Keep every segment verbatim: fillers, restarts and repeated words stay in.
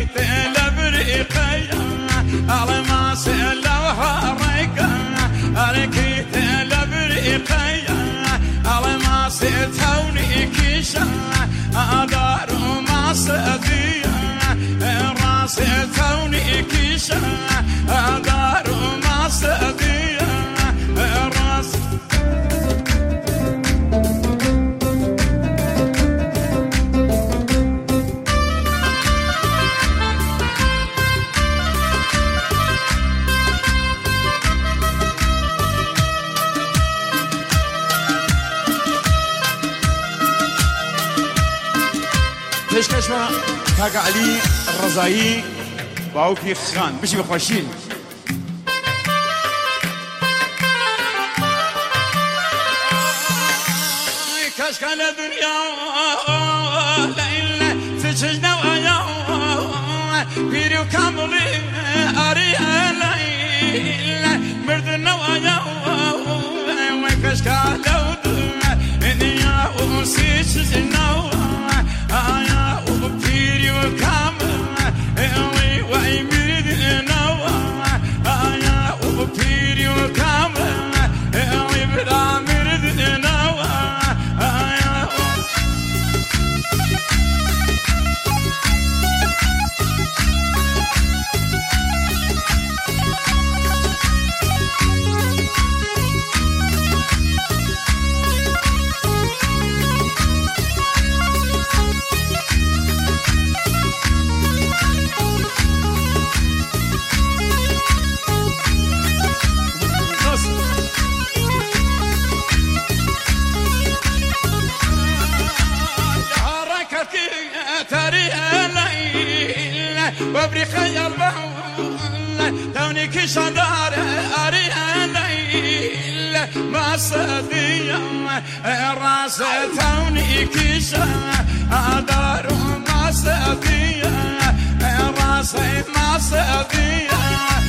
كيت لبريقيا على ما سلوها ريقا أنا كيت لبريقيا على ما ستوني كيشا أدار ما سديا راس توني كيشا أدار ما سديا راس ليش كشفة كاكا علي الرزايي باوكي خان بشي بخوشين كشكا لدنيا لإلا تججنا ويا بيريو كاملي أريا لإلا مردنا ويا كشكا لودنا إنيا وسيجنا آيا وبيري وكامل إلي ويمرد نوا آيا وبيري وكامل إلي بلا مرد نوا آيا وابري خير بهول توني كيش دار أري الليل ما صديا راس توني كيش دار ما صديا راس ما صديا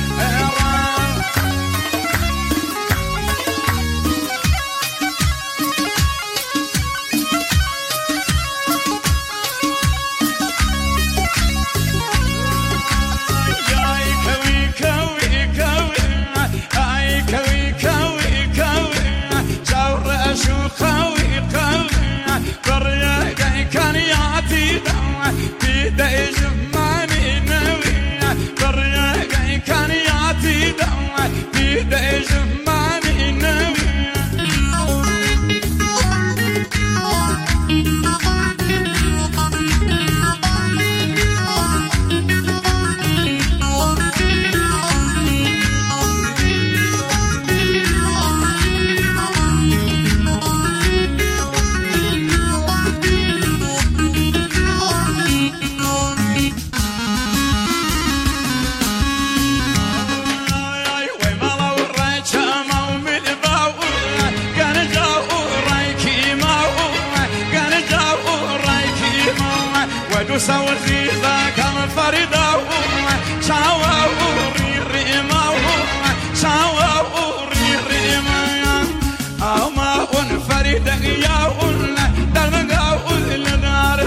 سوى الزيزة كم فريدة شاوى وري ريما شاوى وري ريما أو ما فريدة يا ولا دلنا قاول دار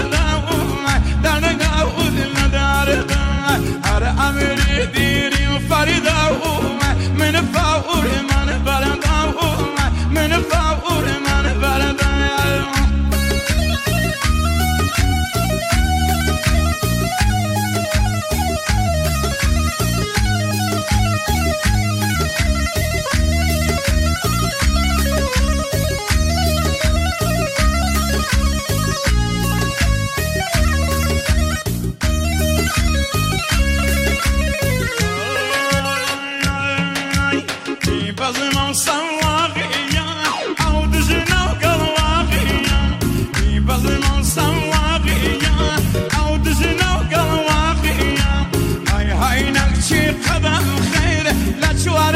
دلنا قاول دار هر أمري ديري فريدة من فاور من بلدا من فاور من بلدا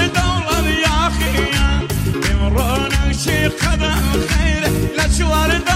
قدم خير لا تشوار